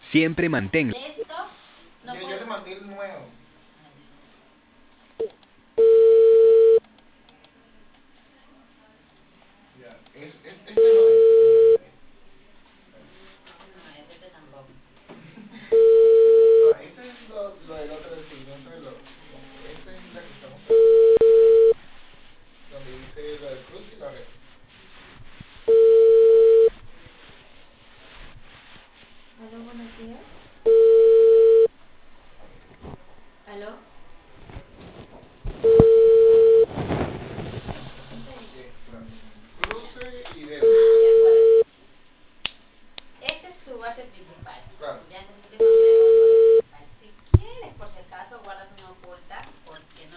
Siempre manténlo. Esto no Yo puedo. le mandé el nuevo. Ya, este no es.